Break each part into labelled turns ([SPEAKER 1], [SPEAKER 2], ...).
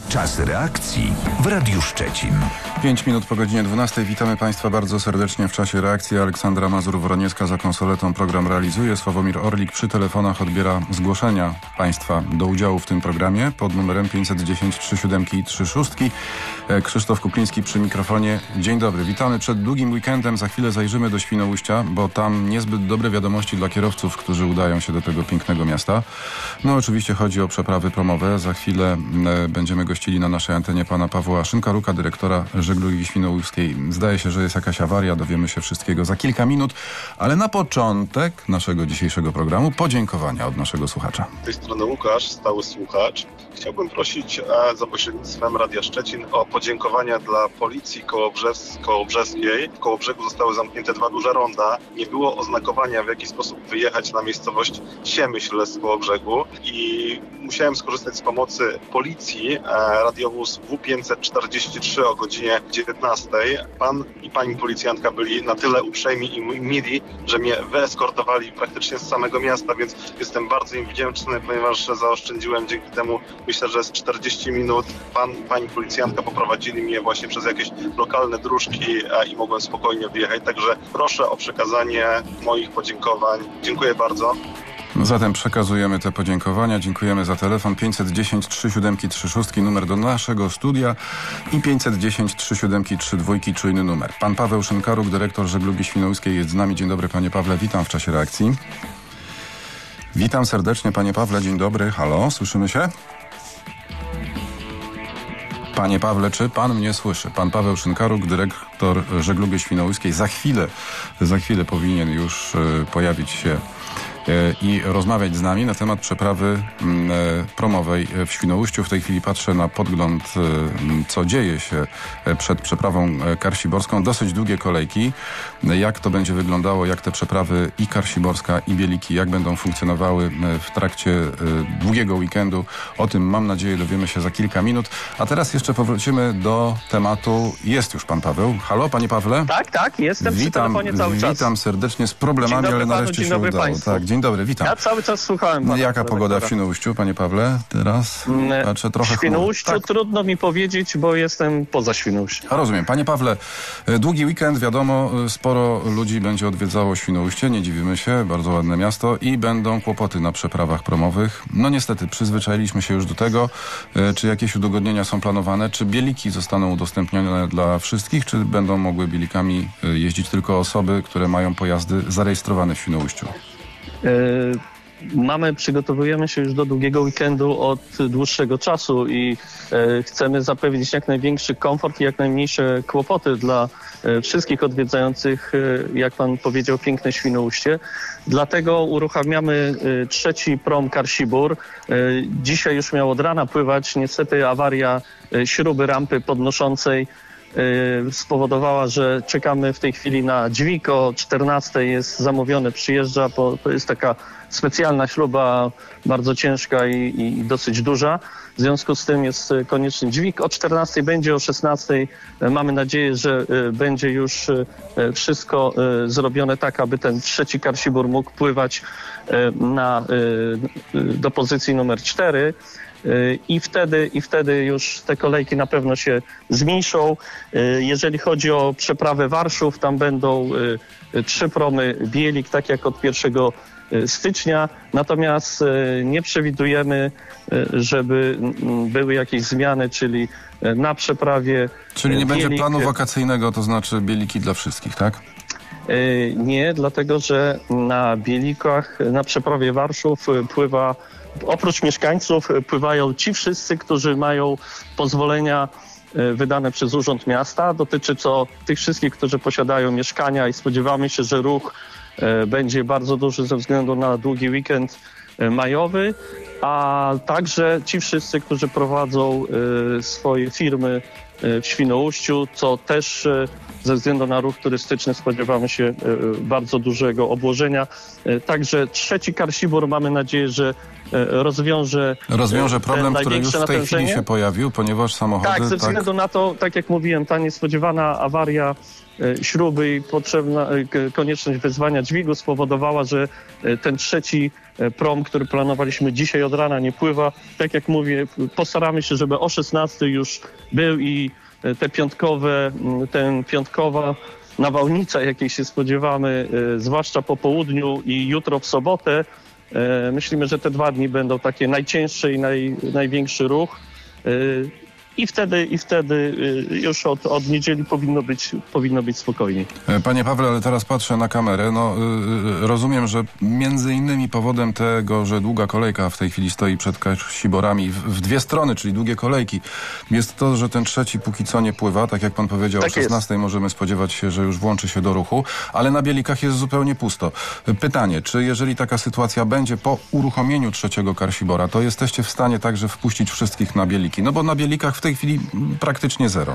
[SPEAKER 1] Czas reakcji w Radiu Szczecin.
[SPEAKER 2] 5 minut po godzinie 12. Witamy Państwa bardzo serdecznie w czasie reakcji. Aleksandra Mazur-Woroniecka za konsoletą program realizuje. Sławomir Orlik przy telefonach odbiera zgłoszenia Państwa do udziału w tym programie pod numerem 510 37 i 36. Krzysztof Kukliński przy mikrofonie. Dzień dobry, witamy przed długim weekendem. Za chwilę zajrzymy do Świnoujścia, bo tam niezbyt dobre wiadomości dla kierowców, którzy udają się do tego pięknego miasta. No oczywiście chodzi o przeprawy promowe. Za chwilę będziemy gościli na naszej antenie pana Pawła Szynkaruka, dyrektora Żeglugi Świnoujskiej. Zdaje się, że jest jakaś awaria, dowiemy się wszystkiego za kilka minut, ale na początek naszego dzisiejszego programu podziękowania od naszego słuchacza.
[SPEAKER 3] Z tej strony Łukasz, stały słuchacz. Chciałbym prosić za pośrednictwem Radia Szczecin o podziękowania dla policji kołobrzeskiej. W Kołobrzegu zostały zamknięte 2 duże ronda. Nie było oznakowania, w jaki sposób wyjechać na miejscowość Siemyśl z Kołobrzegu i musiałem skorzystać z pomocy policji. Radiowóz W543 o godzinie 19. Pan i pani policjantka byli na tyle uprzejmi i mili, że mnie wyeskortowali praktycznie z samego miasta, więc jestem bardzo im wdzięczny, ponieważ zaoszczędziłem dzięki temu, myślę, że z 40 minut pan i pani policjantka poprowadzili mnie właśnie przez jakieś lokalne dróżki i mogłem spokojnie wyjechać. Także proszę o przekazanie moich podziękowań. Dziękuję bardzo.
[SPEAKER 2] Zatem przekazujemy te podziękowania. Dziękujemy za telefon 510 37 36, numer do naszego studia i 510 37 32, czujny numer. Pan Paweł Szynkaruk, dyrektor Żeglugi Świnoujskiej jest z nami. Dzień dobry, panie Pawle, witam w czasie reakcji. Witam serdecznie, panie Pawle, dzień dobry. Halo, słyszymy się? Panie Pawle, czy pan mnie słyszy? Pan Paweł Szynkaruk, dyrektor Żeglugi Świnoujskiej. Za chwilę powinien już pojawić się i rozmawiać z nami na temat przeprawy promowej w Świnoujściu. W tej chwili patrzę na podgląd, co dzieje się przed przeprawą karsiborską. Dosyć długie kolejki. Jak to będzie wyglądało, jak te przeprawy i karsiborska, i Bieliki, jak będą funkcjonowały w trakcie długiego weekendu. O tym, mam nadzieję, dowiemy się za kilka minut. A teraz jeszcze powrócimy do tematu. Jest już pan Paweł. Halo, panie Pawle?
[SPEAKER 4] Tak, jestem przy telefonie cały czas.
[SPEAKER 2] Witam serdecznie z problemami,
[SPEAKER 4] Dzień dobry,
[SPEAKER 2] ale nareszcie się udało.
[SPEAKER 4] Państwu.
[SPEAKER 2] Tak, dzień dobry, witam.
[SPEAKER 4] Ja cały czas słuchałem pana.
[SPEAKER 2] Jaka pogoda w Świnoujściu, panie Pawle, teraz? Znaczy, trochę
[SPEAKER 4] w Świnoujściu
[SPEAKER 2] tak.
[SPEAKER 4] Trudno mi powiedzieć, bo jestem poza Świnoujściem.
[SPEAKER 2] Rozumiem. Panie Pawle, długi weekend, wiadomo, sporo ludzi będzie odwiedzało Świnoujście, nie dziwimy się, bardzo ładne miasto i będą kłopoty na przeprawach promowych. No niestety, przyzwyczailiśmy się już do tego. Czy jakieś udogodnienia są planowane? Czy Bieliki zostaną udostępnione dla wszystkich? Czy będą mogły Bielikami jeździć tylko osoby, które mają pojazdy zarejestrowane w Świnoujściu?
[SPEAKER 4] Przygotowujemy się już do długiego weekendu od dłuższego czasu i chcemy zapewnić jak największy komfort i jak najmniejsze kłopoty dla wszystkich odwiedzających, jak pan powiedział, piękne Świnoujście. Dlatego uruchamiamy 3. prom Karsibór. Dzisiaj już miał od rana pływać. Niestety awaria śruby rampy podnoszącej spowodowała, że czekamy w tej chwili na dźwig. O 14 jest zamówione, przyjeżdża, to jest taka specjalna śruba, bardzo ciężka i dosyć duża. W związku z tym jest konieczny dźwig. O 14 będzie, o 16 mamy nadzieję, że będzie już wszystko zrobione tak, aby ten 3. Karsibór mógł pływać do pozycji numer 4. I wtedy już te kolejki na pewno się zmniejszą. Jeżeli chodzi o przeprawę Warszów, tam będą 3 promy Bielik, tak jak od 1 stycznia. Natomiast nie przewidujemy, żeby były jakieś zmiany, czyli na przeprawie
[SPEAKER 2] Czyli nie
[SPEAKER 4] Bielik,
[SPEAKER 2] będzie planu wakacyjnego, to znaczy Bieliki dla wszystkich, tak?
[SPEAKER 4] Nie, dlatego że na Bielikach, na przeprawie Warszów pływa, oprócz mieszkańców, pływają ci wszyscy, którzy mają pozwolenia wydane przez Urząd Miasta. Dotyczy to tych wszystkich, którzy posiadają mieszkania i spodziewamy się, że ruch będzie bardzo duży ze względu na długi weekend majowy, a także ci wszyscy, którzy prowadzą swoje firmy w Świnoujściu, co też ze względu na ruch turystyczny spodziewamy się bardzo dużego obłożenia. Także trzeci Karsibor mamy nadzieję, że rozwiąże
[SPEAKER 2] problem, który już w tej chwili się pojawił, ponieważ samochody...
[SPEAKER 4] Tak, ze względu na to, tak jak mówiłem, ta niespodziewana awaria śruby i konieczność wezwania dźwigu spowodowała, że ten trzeci prom, który planowaliśmy dzisiaj od rana, nie pływa. Tak jak mówię, postaramy się, żeby o 16 już był i piątkowa nawałnica, jakiej się spodziewamy, zwłaszcza po południu i jutro w sobotę. Myślimy, że te 2 dni będą takie najcięższe i największy ruch. I wtedy już od niedzieli powinno być spokojniej.
[SPEAKER 2] Panie Pawle, ale teraz patrzę na kamerę. Rozumiem, że między innymi powodem tego, że długa kolejka w tej chwili stoi przed Karsiborami w dwie strony, czyli długie kolejki, jest to, że ten trzeci póki co nie pływa. Tak jak pan powiedział,
[SPEAKER 4] tak
[SPEAKER 2] o 16 możemy spodziewać się, że już włączy się do ruchu, ale na Bielikach jest zupełnie pusto. Pytanie, czy jeżeli taka sytuacja będzie po uruchomieniu trzeciego Karsibora, to jesteście w stanie także wpuścić wszystkich na Bieliki? No bo na Bielikach w tej chwili praktycznie zero.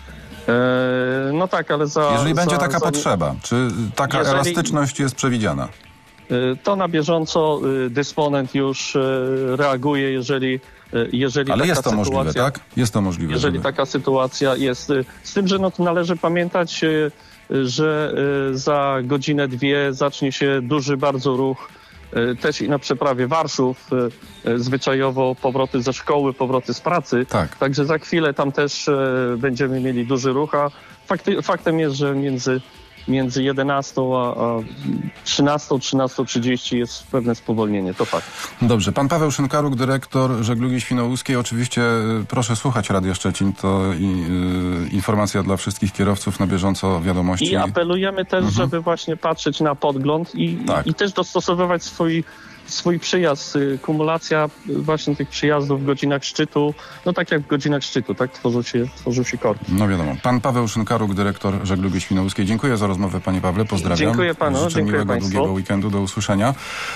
[SPEAKER 4] No tak, ale
[SPEAKER 2] jeżeli będzie taka potrzeba, czy taka elastyczność jest przewidziana?
[SPEAKER 4] To na bieżąco dysponent już reaguje, jeżeli
[SPEAKER 2] ale
[SPEAKER 4] taka
[SPEAKER 2] jest to
[SPEAKER 4] sytuacja,
[SPEAKER 2] możliwe, tak? Jest to możliwe.
[SPEAKER 4] Jeżeli taka sytuacja jest. Z tym, że to należy pamiętać, że za godzinę, 2 zacznie się duży bardzo ruch też i na przeprawie Warszów, zwyczajowo powroty ze szkoły, powroty z pracy.
[SPEAKER 2] Tak.
[SPEAKER 4] Także za chwilę tam też będziemy mieli duży ruch, a faktem jest, że między 11 a 13:30 jest pewne spowolnienie, to fakt.
[SPEAKER 2] Dobrze. Pan Paweł Szynkaruk, dyrektor Żeglugi Świnoujskiej. Oczywiście proszę słuchać Radia Szczecin, to informacja dla wszystkich kierowców na bieżąco wiadomości.
[SPEAKER 4] I apelujemy też, żeby właśnie patrzeć na podgląd i też dostosowywać swój przyjazd, kumulacja właśnie tych przyjazdów w godzinach szczytu, no tak jak w godzinach szczytu, tak tworzą się korki.
[SPEAKER 2] No wiadomo. Pan Paweł Szynkaruk, dyrektor Żeglugi Świnoujskiej. Dziękuję za rozmowę, panie Pawle. Pozdrawiam.
[SPEAKER 4] Dziękuję panu.
[SPEAKER 2] Życzę
[SPEAKER 4] Dziękuję
[SPEAKER 2] miłego,
[SPEAKER 4] państwu.
[SPEAKER 2] długiego weekendu. Do usłyszenia.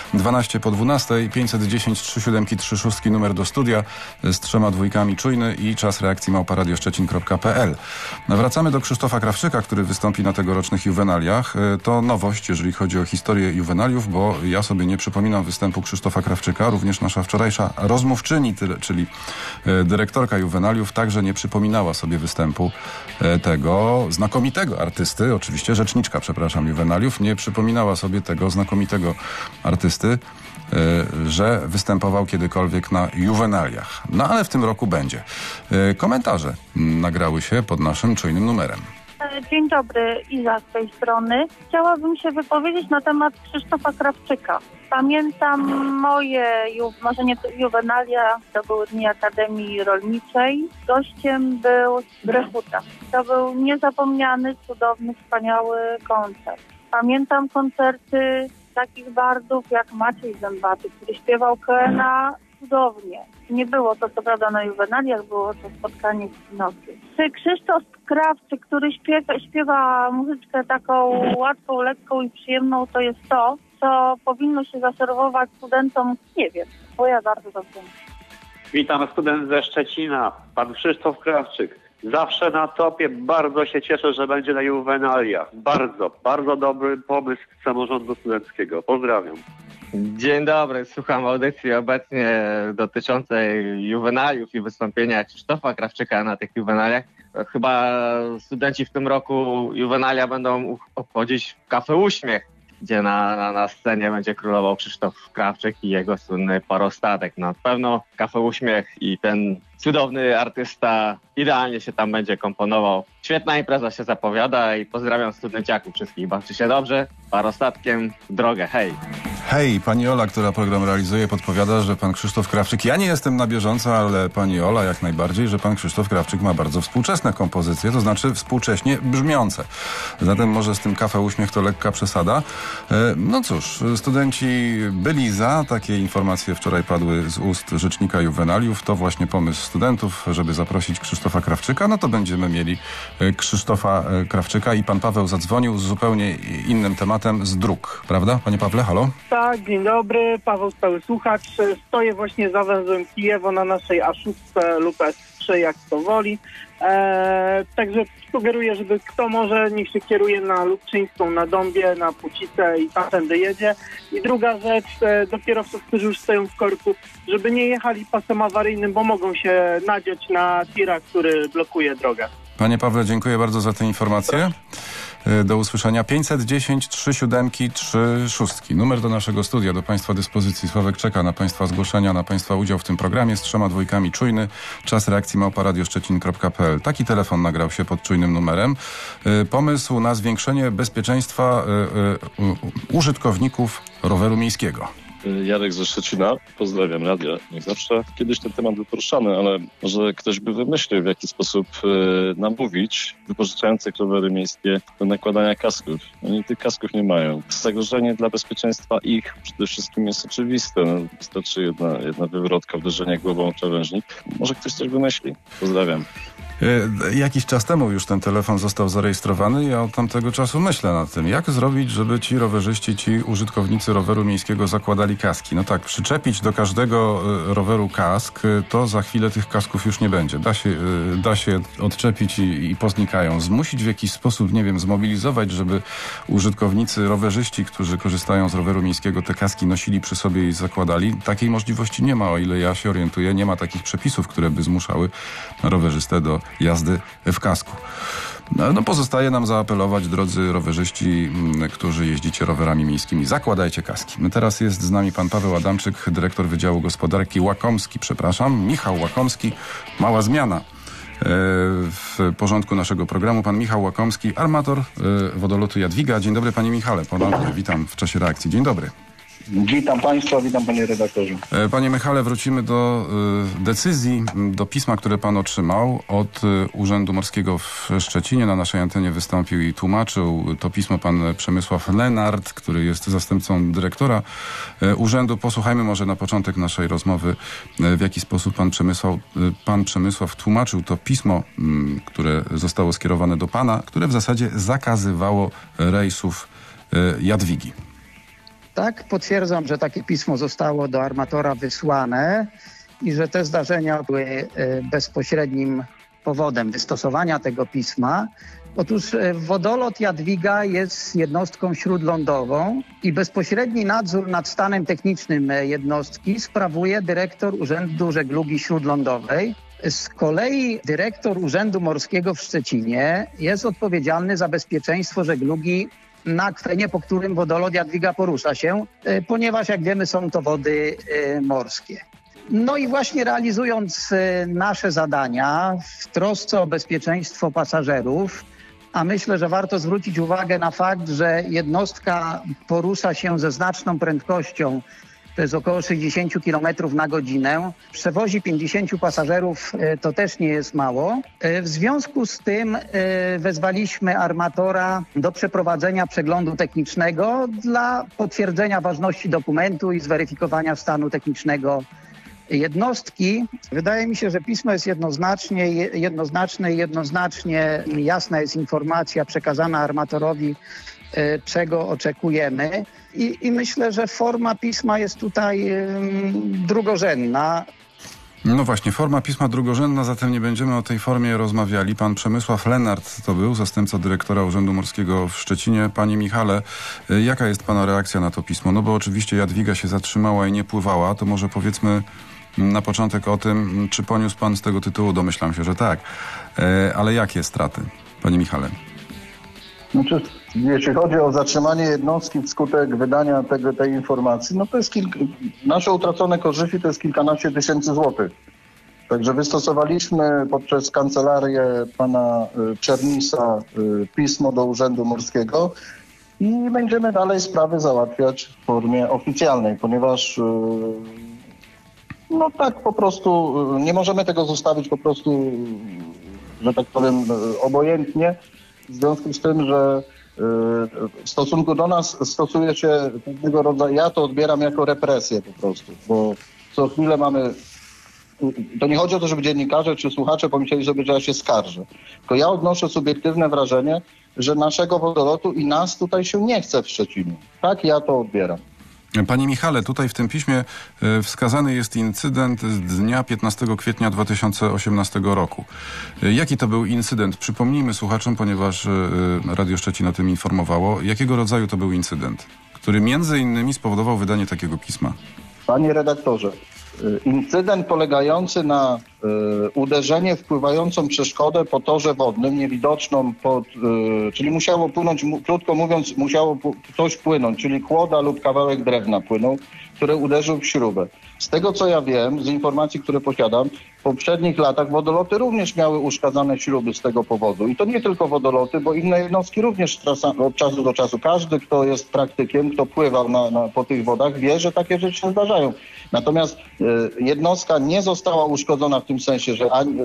[SPEAKER 2] 12:12, 510 37 36 numer do studia z 3 dwójkami czujny i czas reakcji @radioszczecin.pl. Wracamy do Krzysztofa Krawczyka, który wystąpi na tegorocznych juwenaliach. To nowość, jeżeli chodzi o historię juwenaliów, bo ja sobie nie przypominam występu Krzysztofa Krawczyka. Również nasza wczorajsza rozmówczyni, czyli dyrektorka juwenaliów, także nie przypominała sobie występu tego znakomitego artysty, oczywiście rzeczniczka, juwenaliów, nie przypominała sobie tego znakomitego artysty, że występował kiedykolwiek na juwenaliach. No ale w tym roku będzie. Komentarze nagrały się pod naszym czujnym numerem.
[SPEAKER 5] Dzień dobry, Iza z tej strony. Chciałabym się wypowiedzieć na temat Krzysztofa Krawczyka. Pamiętam moje marzenie juwenalia, to były Dni Akademii Rolniczej. Gościem był Grechuta. To był niezapomniany, cudowny, wspaniały koncert. Pamiętam koncerty takich bardów jak Maciej Zębaty, który śpiewał Koena cudownie. Nie było to co prawda na juwenaliach, było to spotkanie z Pinokkiem. Czy Krzysztof Krawczyk, który śpiewa muzyczkę taką łatwą, lekką i przyjemną, to jest to, co powinno się zaserwować studentom? Nie wiem, bo ja bardzo dobrze wiem.
[SPEAKER 6] Witam, student ze Szczecina, pan Krzysztof Krawczyk. Zawsze na topie, bardzo się cieszę, że będzie na juwenaliach. Bardzo dobry pomysł samorządu studenckiego. Pozdrawiam.
[SPEAKER 7] Dzień dobry, słucham audycji obecnie dotyczącej juwenaliów i wystąpienia Krzysztofa Krawczyka na tych juwenaliach. Chyba studenci w tym roku juwenalia będą obchodzić w Cafe Uśmiech, gdzie na scenie będzie królował Krzysztof Krawczyk i jego słynny Parostatek. Na pewno Cafe Uśmiech i ten cudowny artysta idealnie się tam będzie komponował. Świetna impreza się zapowiada i pozdrawiam studenciaków wszystkich. Bawcie się dobrze, Parostatkiem w drogę, hej!
[SPEAKER 2] Hej, pani Ola, która program realizuje, podpowiada, że pan Krzysztof Krawczyk, ja nie jestem na bieżąco, ale pani Ola jak najbardziej, że pan Krzysztof Krawczyk ma bardzo współczesne kompozycje, to znaczy współcześnie brzmiące. Zatem może z tym Cafe Uśmiech to lekka przesada. No cóż, studenci byli za, takie informacje wczoraj padły z ust rzecznika juwenaliów, to właśnie pomysł studentów, żeby zaprosić Krzysztofa Krawczyka, no to będziemy mieli Krzysztofa Krawczyka i pan Paweł zadzwonił z zupełnie innym tematem, z dróg, prawda? Panie Pawle, halo?
[SPEAKER 8] Tak, dzień dobry, Paweł stały słuchacz. Stoję właśnie za węzłem Kijewo na naszej A6 lub zawsze, jak kto woli. Także sugeruję, żeby kto może, niech się kieruje na Lubczyńską, na Dąbie, na Pucicę i tamtędy jedzie. I druga rzecz, do kierowców, którzy już stoją w korku, żeby nie jechali pasem awaryjnym, bo mogą się nadziać na tira, który blokuje drogę.
[SPEAKER 2] Panie Pawle, dziękuję bardzo za tę informację. Do usłyszenia. 510 37 36. Numer do naszego studia, do Państwa dyspozycji. Sławek czeka na Państwa zgłoszenia, na Państwa udział w tym programie z 3 2 czujny. Czas reakcji @radioszczecin.pl. Taki telefon nagrał się pod czujnym numerem. Pomysł na zwiększenie bezpieczeństwa użytkowników roweru miejskiego.
[SPEAKER 9] Jarek ze Szczecina. Pozdrawiam radia. Jak zawsze kiedyś ten temat był poruszany, ale może ktoś by wymyślił, w jaki sposób namówić wypożyczających rowery miejskie do nakładania kasków. Oni tych kasków nie mają. Zagrożenie dla bezpieczeństwa ich przede wszystkim jest oczywiste. Wystarczy jedna wywrotka, uderzenie głową o krawężnik. Może ktoś coś wymyśli? Pozdrawiam.
[SPEAKER 2] Jakiś czas temu już ten telefon został zarejestrowany. Ja od tamtego czasu myślę nad tym, jak zrobić, żeby ci rowerzyści, ci użytkownicy roweru miejskiego zakładali kaski. No tak, przyczepić do każdego roweru kask, to za chwilę tych kasków już nie będzie. Da się odczepić i poznikają. Zmusić w jakiś sposób, nie wiem, zmobilizować, żeby użytkownicy, rowerzyści, którzy korzystają z roweru miejskiego, te kaski nosili przy sobie i zakładali. Takiej możliwości nie ma, o ile ja się orientuję. Nie ma takich przepisów, które by zmuszały rowerzystę do jazdy w kasku. No pozostaje nam zaapelować, drodzy rowerzyści, którzy jeździcie rowerami miejskimi, zakładajcie kaski. Teraz jest z nami pan Paweł Adamczyk, dyrektor Wydziału Gospodarki Michał Łakomski. Mała zmiana w porządku naszego programu. Pan Michał Łakomski, armator wodolotu Jadwiga. Dzień dobry, panie Michale. Ponownie witam w czasie reakcji. Dzień dobry.
[SPEAKER 10] Witam Państwa, witam panie redaktorze.
[SPEAKER 2] Panie Michale, wrócimy do decyzji, do pisma, które pan otrzymał od Urzędu Morskiego w Szczecinie. Na naszej antenie wystąpił i tłumaczył to pismo pan Przemysław Lenart, który jest zastępcą dyrektora urzędu. Posłuchajmy może na początek naszej rozmowy, w jaki sposób pan Przemysław tłumaczył to pismo, które zostało skierowane do pana, które w zasadzie zakazywało rejsów Jadwigi.
[SPEAKER 11] Tak, potwierdzam, że takie pismo zostało do armatora wysłane i że te zdarzenia były bezpośrednim powodem wystosowania tego pisma. Otóż wodolot Jadwiga jest jednostką śródlądową i bezpośredni nadzór nad stanem technicznym jednostki sprawuje dyrektor Urzędu Żeglugi Śródlądowej. Z kolei dyrektor Urzędu Morskiego w Szczecinie jest odpowiedzialny za bezpieczeństwo żeglugi na akwenie, po którym wodolot Jadwiga porusza się, ponieważ jak wiemy są to wody morskie. No i właśnie realizując nasze zadania w trosce o bezpieczeństwo pasażerów, a myślę, że warto zwrócić uwagę na fakt, że jednostka porusza się ze znaczną prędkością, to jest około 60 km na godzinę. Przewozi 50 pasażerów, to też nie jest mało. W związku z tym wezwaliśmy armatora do przeprowadzenia przeglądu technicznego dla potwierdzenia ważności dokumentu i zweryfikowania stanu technicznego jednostki. Wydaje mi się, że pismo jest jednoznaczne i jednoznacznie jasna jest informacja przekazana armatorowi, czego oczekujemy. I myślę, że forma pisma jest tutaj drugorzędna.
[SPEAKER 2] No właśnie, forma pisma drugorzędna, zatem nie będziemy o tej formie rozmawiali. Pan Przemysław Lenart to był zastępca dyrektora Urzędu Morskiego w Szczecinie. Panie Michale, jaka jest pana reakcja na to pismo? No bo oczywiście Jadwiga się zatrzymała i nie pływała, to może powiedzmy na początek o tym, czy poniósł pan z tego tytułu, domyślam się, że tak. Ale jakie straty, panie Michale?
[SPEAKER 10] Znaczy, jeśli chodzi o zatrzymanie jednostki wskutek wydania tej informacji, no to jest nasze utracone korzyści to jest kilkanaście tysięcy złotych. Także wystosowaliśmy poprzez kancelarię pana Czernisa pismo do Urzędu Morskiego i będziemy dalej sprawy załatwiać w formie oficjalnej, ponieważ no tak po prostu nie możemy tego zostawić po prostu, że tak powiem, obojętnie. W związku z tym, że w stosunku do nas stosuje się pewnego rodzaju, ja to odbieram jako represję po prostu, bo co chwilę mamy, to nie chodzi o to, żeby dziennikarze czy słuchacze pomyśleli sobie, że ja się skarżę, tylko ja odnoszę subiektywne wrażenie, że naszego wodolotu i nas tutaj się nie chce w Szczecinie. Tak ja to odbieram.
[SPEAKER 2] Panie Michale, tutaj w tym piśmie wskazany jest incydent z dnia 15 kwietnia 2018 roku. Jaki to był incydent? Przypomnijmy słuchaczom, ponieważ Radio Szczecin o tym informowało. Jakiego rodzaju to był incydent, który między innymi spowodował wydanie takiego pisma?
[SPEAKER 10] Panie redaktorze, incydent polegający na uderzenie wpływającą przeszkodę po torze wodnym, niewidoczną, czyli musiało płynąć, krótko mówiąc, musiało coś płynąć, czyli kłoda lub kawałek drewna płynął, który uderzył w śrubę. Z tego co ja wiem, z informacji, które posiadam, w poprzednich latach wodoloty również miały uszkadzane śruby z tego powodu. I to nie tylko wodoloty, bo inne jednostki również od czasu do czasu. Każdy, kto jest praktykiem, kto pływał po tych wodach, wie, że takie rzeczy się zdarzają. Natomiast jednostka nie została uszkodzona w tym sensie,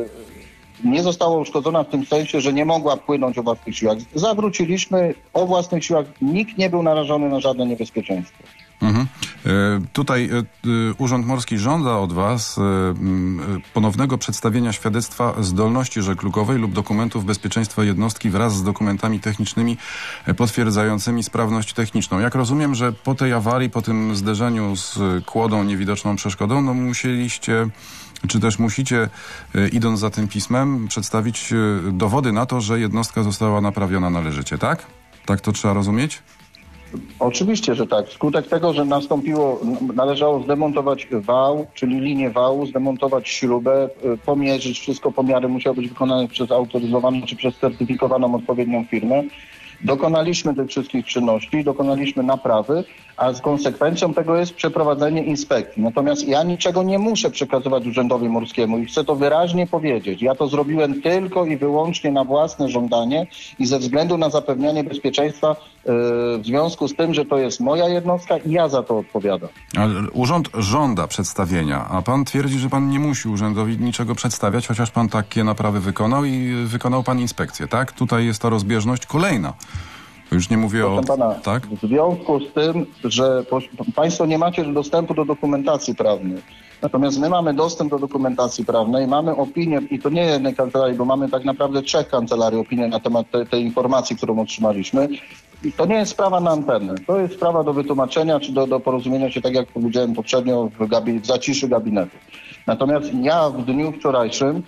[SPEAKER 10] że nie mogła płynąć o własnych siłach. Zawróciliśmy o własnych siłach. Nikt nie był narażony na żadne niebezpieczeństwo.
[SPEAKER 2] Tutaj Urząd Morski żąda od Was ponownego przedstawienia świadectwa zdolności żeglugowej lub dokumentów bezpieczeństwa jednostki wraz z dokumentami technicznymi potwierdzającymi sprawność techniczną. Jak rozumiem, że po tej awarii, po tym zderzeniu z kłodą, niewidoczną przeszkodą, musieliście, czy też musicie, idąc za tym pismem, przedstawić dowody na to, że jednostka została naprawiona należycie, tak? Tak to trzeba rozumieć?
[SPEAKER 10] Oczywiście, że tak. Wskutek tego, że należało zdemontować wał, czyli linię wału, zdemontować śrubę, pomierzyć, wszystko pomiary musiały być wykonane przez autoryzowaną czy przez certyfikowaną odpowiednią firmę. Dokonaliśmy tych wszystkich czynności, dokonaliśmy naprawy, a z konsekwencją tego jest przeprowadzenie inspekcji. Natomiast ja niczego nie muszę przekazywać Urzędowi Morskiemu i chcę to wyraźnie powiedzieć. Ja to zrobiłem tylko i wyłącznie na własne żądanie i ze względu na zapewnianie bezpieczeństwa w związku z tym, że to jest moja jednostka i ja za to odpowiadam.
[SPEAKER 2] Ale urząd żąda przedstawienia, a pan twierdzi, że pan nie musi urzędowi niczego przedstawiać, chociaż pan takie naprawy wykonał i wykonał pan inspekcję, tak? Tutaj jest ta rozbieżność kolejna. Już nie mówię
[SPEAKER 10] Proszę pana,
[SPEAKER 2] tak?
[SPEAKER 10] W związku z tym, że państwo nie macie dostępu do dokumentacji prawnej, natomiast my mamy dostęp do dokumentacji prawnej, mamy opinię, i to nie jednej kancelarii, bo mamy tak naprawdę 3 kancelarii opinię na temat tej informacji, którą otrzymaliśmy. I to nie jest sprawa na antenę. To jest sprawa do wytłumaczenia, czy do porozumienia się, tak jak powiedziałem poprzednio, w zaciszy gabinetu. Natomiast ja w dniu wczorajszym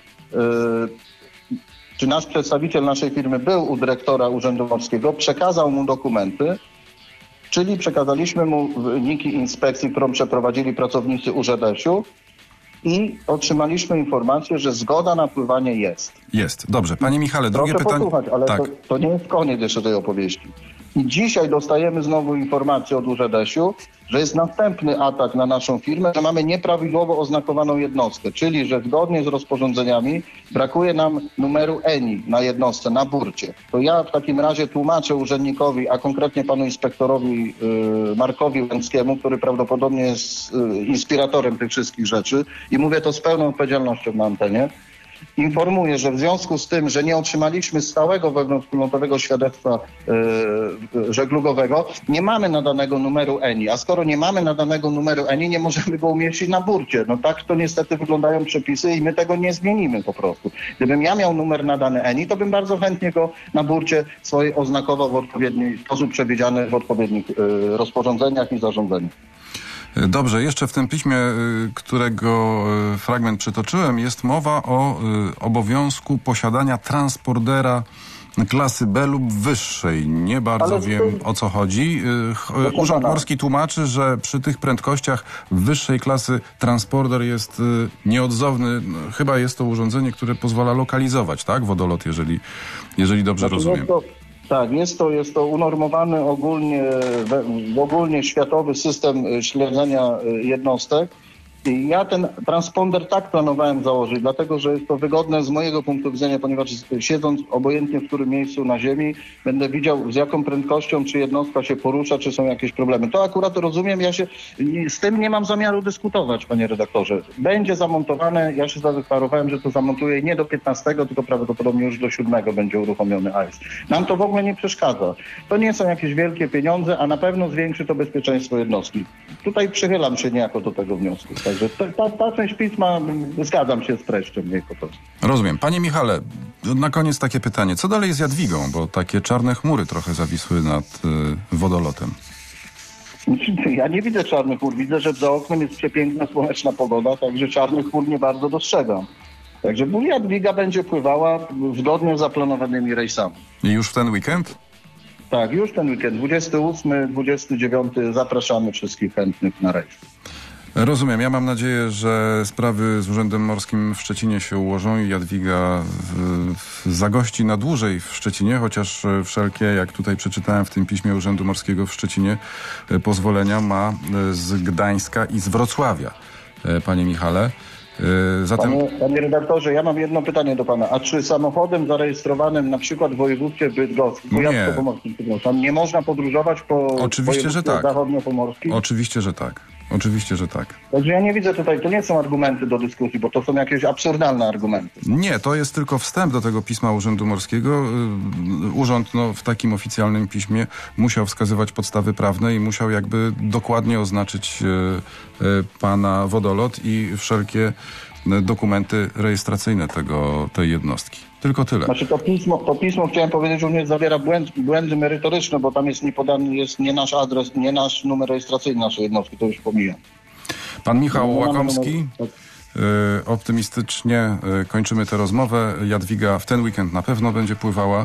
[SPEAKER 10] czy nasz przedstawiciel naszej firmy był u dyrektora Urzędu Morskiego, przekazał mu dokumenty, czyli przekazaliśmy mu wyniki inspekcji, którą przeprowadzili pracownicy UŻDŚ-u i otrzymaliśmy informację, że zgoda na pływanie jest.
[SPEAKER 2] Jest. Dobrze. Panie Michale, drugie
[SPEAKER 10] pytanie. Proszę posłuchać, ale
[SPEAKER 2] tak.
[SPEAKER 10] to nie jest koniec jeszcze tej opowieści. I dzisiaj dostajemy znowu informację od UŻDŚ-u, że jest następny atak na naszą firmę, że mamy nieprawidłowo oznakowaną jednostkę, czyli że zgodnie z rozporządzeniami brakuje nam numeru ENI na jednostce, na burcie. To ja w takim razie tłumaczę urzędnikowi, a konkretnie panu inspektorowi Markowi Łęckiemu, który prawdopodobnie jest inspiratorem tych wszystkich rzeczy i mówię to z pełną odpowiedzialnością na antenie. Informuję, że w związku z tym, że nie otrzymaliśmy stałego wewnątrzwspólnotowego świadectwa żeglugowego, nie mamy nadanego numeru ENI. A skoro nie mamy nadanego numeru ENI, nie możemy go umieścić na burcie. No tak to niestety wyglądają przepisy i my tego nie zmienimy po prostu. Gdybym ja miał numer nadany ENI, to bym bardzo chętnie go na burcie swojej oznakował w odpowiedni sposób przewidziany w odpowiednich rozporządzeniach i zarządzeniach.
[SPEAKER 2] Dobrze, jeszcze w tym piśmie, którego fragment przytoczyłem, jest mowa o obowiązku posiadania transpordera klasy B lub wyższej. Nie bardzo wiem, o co chodzi. Urząd Morski tłumaczy, że przy tych prędkościach wyższej klasy transporter jest nieodzowny. Chyba jest to urządzenie, które pozwala lokalizować, tak, wodolot, jeżeli dobrze rozumiem.
[SPEAKER 10] Tak, jest to unormowany ogólnie światowy system śledzenia jednostek. I ja ten transponder tak planowałem założyć, dlatego że jest to wygodne z mojego punktu widzenia, ponieważ siedząc obojętnie w którym miejscu na ziemi, będę widział z jaką prędkością, czy jednostka się porusza, czy są jakieś problemy. To akurat rozumiem, z tym nie mam zamiaru dyskutować, panie redaktorze. Będzie zamontowane, ja się zadeklarowałem, że to zamontuję nie do 15, tylko prawdopodobnie już do 7 będzie uruchomiony AIS. Nam to w ogóle nie przeszkadza. To nie są jakieś wielkie pieniądze, a na pewno zwiększy to bezpieczeństwo jednostki. Tutaj przychylam się niejako do tego wniosku. Także ta część pisma, zgadzam się z treścią jej po prostu.
[SPEAKER 2] Rozumiem. Panie Michale, na koniec takie pytanie. Co dalej z Jadwigą? Bo takie czarne chmury trochę zawisły nad wodolotem.
[SPEAKER 10] Ja nie widzę czarnych chmur. Widzę, że za oknem jest przepiękna, słoneczna pogoda, także czarnych chmur nie bardzo dostrzegam. Także Jadwiga będzie pływała zgodnie z zaplanowanymi rejsami.
[SPEAKER 2] I już w ten weekend?
[SPEAKER 10] Tak, już ten weekend, 28, 29, zapraszamy wszystkich chętnych na rejs.
[SPEAKER 2] Rozumiem. Ja mam nadzieję, że sprawy z Urzędem Morskim w Szczecinie się ułożą i Jadwiga zagości na dłużej w Szczecinie, chociaż wszelkie, jak tutaj przeczytałem w tym piśmie Urzędu Morskiego w Szczecinie, pozwolenia ma z Gdańska i z Wrocławia, panie Michale. Zatem...
[SPEAKER 10] Panie redaktorze, ja mam jedno pytanie do pana. A czy samochodem zarejestrowanym na przykład w województwie bydgoskim, nie można podróżować po
[SPEAKER 2] Oczywiście, że tak.
[SPEAKER 10] zachodniopomorskim?
[SPEAKER 2] Oczywiście, że tak. Oczywiście, że tak.
[SPEAKER 10] Także ja nie widzę tutaj, to nie są argumenty do dyskusji, bo to są jakieś absurdalne argumenty.
[SPEAKER 2] Nie, to jest tylko wstęp do tego pisma Urzędu Morskiego. Urząd w takim oficjalnym piśmie musiał wskazywać podstawy prawne i musiał jakby dokładnie oznaczyć pana wodolot i wszelkie dokumenty rejestracyjne tej jednostki. Tylko tyle.
[SPEAKER 10] Znaczy to pismo chciałem powiedzieć, że zawiera błędy merytoryczne, bo tam jest niepodany nie nasz adres, nie nasz numer rejestracyjny naszej jednostki, to już pomijam.
[SPEAKER 2] Pan Michał Łakomski. Optymistycznie kończymy tę rozmowę. Jadwiga w ten weekend na pewno będzie pływała.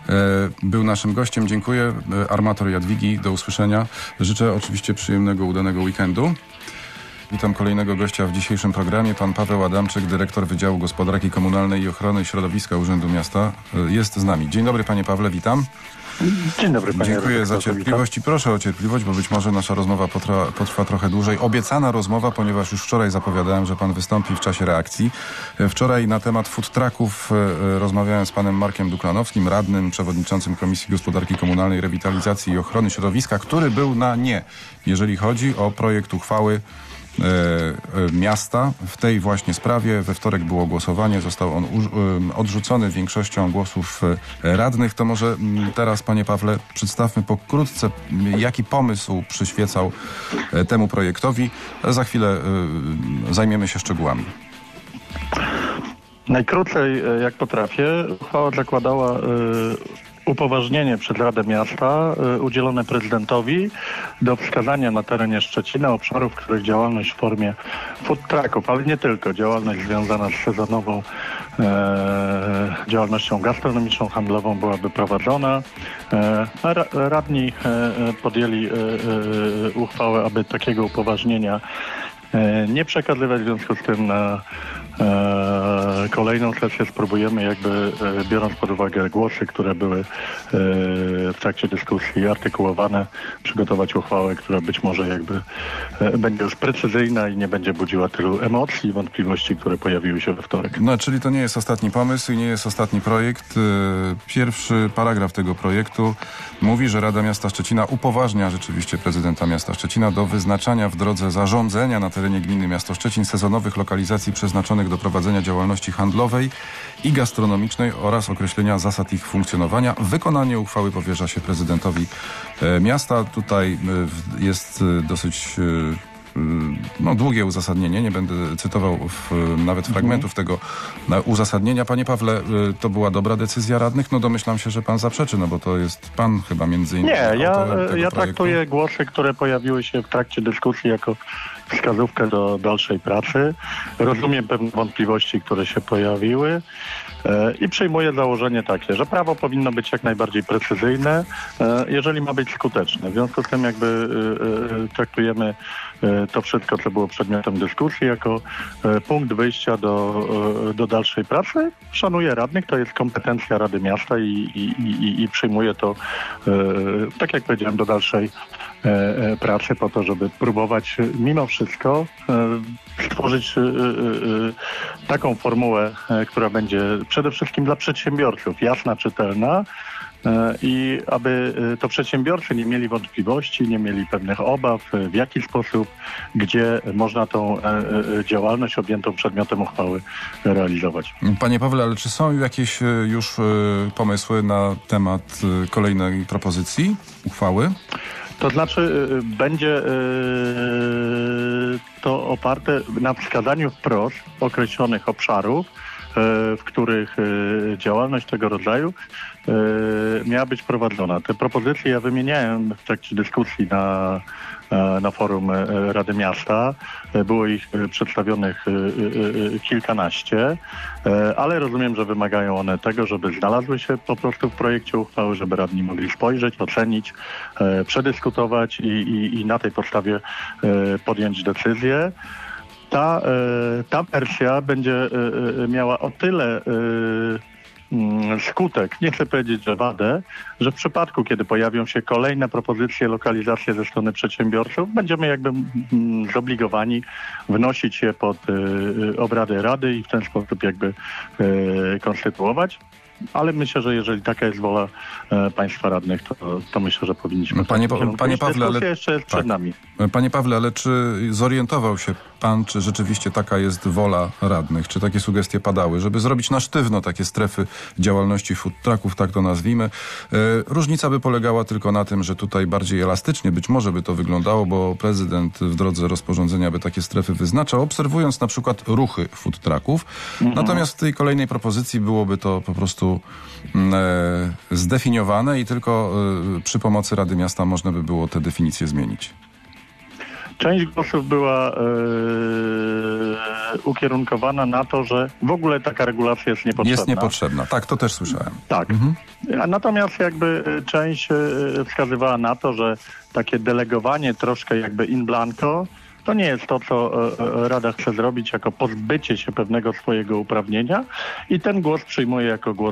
[SPEAKER 2] Był naszym gościem. Dziękuję. Armator Jadwigi. Do usłyszenia. Życzę oczywiście przyjemnego, udanego weekendu. Witam kolejnego gościa w dzisiejszym programie. Pan Paweł Adamczyk, dyrektor Wydziału Gospodarki Komunalnej i Ochrony Środowiska Urzędu Miasta jest z nami. Dzień dobry, panie Pawle, witam.
[SPEAKER 12] Dzień dobry, panie
[SPEAKER 2] Dziękuję za cierpliwość i proszę o cierpliwość, bo być może nasza rozmowa potrwa trochę dłużej. Obiecana rozmowa, ponieważ już wczoraj zapowiadałem, że pan wystąpi w czasie reakcji. Wczoraj na temat food trucków rozmawiałem z panem Markiem Duklanowskim, radnym, przewodniczącym Komisji Gospodarki Komunalnej, Rewitalizacji i Ochrony Środowiska, który był na nie, jeżeli chodzi o projekt uchwały miasta w tej właśnie sprawie. We wtorek było głosowanie, został on odrzucony większością głosów radnych. To może teraz, panie Pawle, przedstawmy pokrótce, jaki pomysł przyświecał temu projektowi. Za chwilę zajmiemy się szczegółami.
[SPEAKER 12] Najkrócej, jak potrafię, uchwała zakładała upoważnienie przez Radę Miasta udzielone prezydentowi do wskazania na terenie Szczecina obszarów, w których działalność w formie food trucków, ale nie tylko, działalność związana z sezonową działalnością gastronomiczną, handlową byłaby prowadzona. Radni podjęli uchwałę, aby takiego upoważnienia nie przekazywać, w związku z tym na kolejną sesję spróbujemy jakby, biorąc pod uwagę głosy, które były w trakcie dyskusji artykułowane, przygotować uchwałę, która być może jakby będzie już precyzyjna i nie będzie budziła tylu emocji i wątpliwości, które pojawiły się we wtorek.
[SPEAKER 2] No, czyli to nie jest ostatni pomysł i nie jest ostatni projekt. Pierwszy paragraf tego projektu mówi, że Rada Miasta Szczecina upoważnia rzeczywiście prezydenta miasta Szczecina do wyznaczania w drodze zarządzenia na terenie gminy Miasto Szczecin sezonowych lokalizacji przeznaczonych do prowadzenia działalności handlowej i gastronomicznej oraz określenia zasad ich funkcjonowania. Wykonanie uchwały powierza się prezydentowi miasta. Tutaj jest dosyć długie uzasadnienie. Nie będę cytował nawet fragmentów tego uzasadnienia. Panie Pawle, to była dobra decyzja radnych? No domyślam się, że pan zaprzeczy, no bo to jest pan chyba między innymi autorem tego
[SPEAKER 12] ja
[SPEAKER 2] projektu.
[SPEAKER 12] traktuję głosy, które pojawiły się w trakcie dyskusji jako wskazówkę do dalszej pracy. Rozumiem pewne wątpliwości, które się pojawiły i przyjmuję założenie takie, że prawo powinno być jak najbardziej precyzyjne, jeżeli ma być skuteczne. W związku z tym jakby traktujemy to wszystko, co było przedmiotem dyskusji, jako punkt wyjścia do dalszej pracy. Szanuję radnych, to jest kompetencja Rady Miasta i przyjmuję to, tak jak powiedziałem, do dalszej pracy po to, żeby próbować mimo wszystko stworzyć taką formułę, która będzie przede wszystkim dla przedsiębiorców jasna, czytelna i aby to przedsiębiorcy nie mieli wątpliwości, nie mieli pewnych obaw, w jaki sposób, gdzie można tą działalność objętą przedmiotem uchwały realizować.
[SPEAKER 2] Panie Pawle, ale czy są jakieś już pomysły na temat kolejnej propozycji uchwały?
[SPEAKER 12] To znaczy będzie to oparte na wskazaniu wprost określonych obszarów, w których działalność tego rodzaju miała być prowadzona. Te propozycje ja wymieniałem w trakcie dyskusji na forum Rady Miasta. Było ich przedstawionych kilkanaście, ale rozumiem, że wymagają one tego, żeby znalazły się po prostu w projekcie uchwały, żeby radni mogli spojrzeć, ocenić, przedyskutować i na tej podstawie podjąć decyzję. Ta wersja będzie miała o tyle skutek, nie chcę powiedzieć, że wadę, że w przypadku, kiedy pojawią się kolejne propozycje, lokalizacje ze strony przedsiębiorców, będziemy jakby zobligowani wnosić je pod obrady Rady i w ten sposób jakby konstytuować. Ale myślę, że jeżeli taka jest wola państwa radnych, to myślę, że powinniśmy...
[SPEAKER 2] Panie Pawle, ale...
[SPEAKER 12] jeszcze jest przed nami.
[SPEAKER 2] Panie Pawle, ale czy zorientował się pan, czy rzeczywiście taka jest wola radnych? Czy takie sugestie padały, żeby zrobić na sztywno takie strefy działalności food trucków, tak to nazwijmy? Różnica by polegała tylko na tym, że tutaj bardziej elastycznie być może by to wyglądało, bo prezydent w drodze rozporządzenia by takie strefy wyznaczał, obserwując na przykład ruchy food trucków. Natomiast w tej kolejnej propozycji byłoby to po prostu zdefiniowane i tylko przy pomocy Rady Miasta można by było te definicje zmienić.
[SPEAKER 12] Część głosów była ukierunkowana na to, że w ogóle taka regulacja jest niepotrzebna.
[SPEAKER 2] Jest niepotrzebna, tak, to też słyszałem.
[SPEAKER 12] Tak. Natomiast jakby część wskazywała na to, że takie delegowanie troszkę jakby in blanco to nie jest to, co Rada chce zrobić jako pozbycie się pewnego swojego uprawnienia i ten głos przyjmuję jako głos,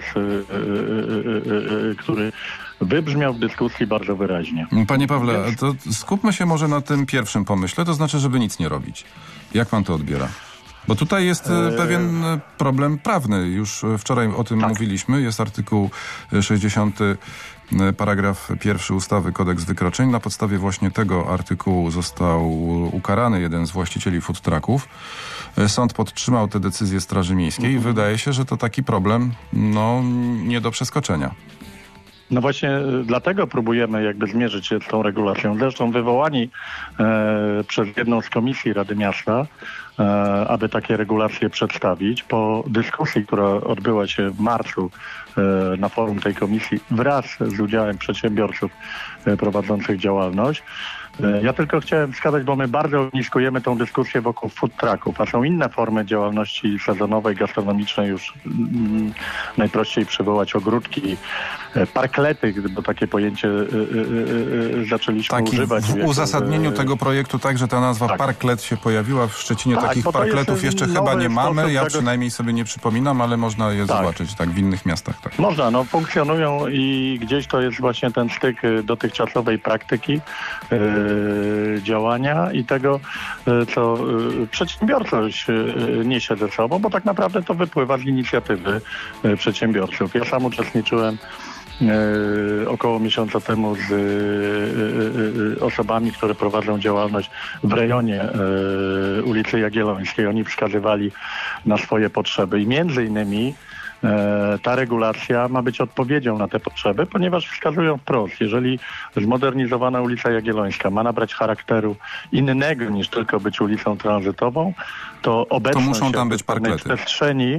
[SPEAKER 12] który wybrzmiał w dyskusji bardzo wyraźnie.
[SPEAKER 2] Panie Pawle, to skupmy się może na tym pierwszym pomyśle, to znaczy, żeby nic nie robić. Jak pan to odbiera? Bo tutaj jest pewien problem prawny. Już wczoraj o tym mówiliśmy. Jest artykuł 60, paragraf 1 ustawy Kodeks Wykroczeń. Na podstawie właśnie tego artykułu został ukarany jeden z właścicieli food trucków. Sąd podtrzymał tę decyzję Straży Miejskiej i wydaje się, że to taki problem nie do przeskoczenia.
[SPEAKER 12] No właśnie dlatego próbujemy jakby zmierzyć się z tą regulacją. Zresztą wywołani przez jedną z komisji Rady Miasta, aby takie regulacje przedstawić, po dyskusji, która odbyła się w marcu na forum tej komisji wraz z udziałem przedsiębiorców prowadzących działalność. Ja tylko chciałem wskazać, bo my bardzo ogniskujemy tą dyskusję wokół food trucków, a są inne formy działalności sezonowej, gastronomicznej, już najprościej przywołać ogródki, parklety, bo takie pojęcie zaczęliśmy używać.
[SPEAKER 2] W uzasadnieniu tego projektu także ta nazwa parklet się pojawiła. W Szczecinie takich parkletów jeszcze chyba nie mamy. Ja przynajmniej sobie nie przypominam, ale można je zobaczyć w innych miastach. Tak.
[SPEAKER 12] Można, funkcjonują i gdzieś to jest właśnie ten styk dotychczasowej praktyki działania i tego, co przedsiębiorczość niesie ze sobą, bo tak naprawdę to wypływa z inicjatywy przedsiębiorców. Ja sam uczestniczyłem około miesiąca temu z osobami, które prowadzą działalność w rejonie ulicy Jagiellońskiej. Oni wskazywali na swoje potrzeby i między innymi ta regulacja ma być odpowiedzią na te potrzeby, ponieważ wskazują wprost, jeżeli zmodernizowana ulica Jagiellońska ma nabrać charakteru innego niż tylko być ulicą tranzytową, to obecność
[SPEAKER 2] muszą tam być parklety.
[SPEAKER 12] Przestrzeni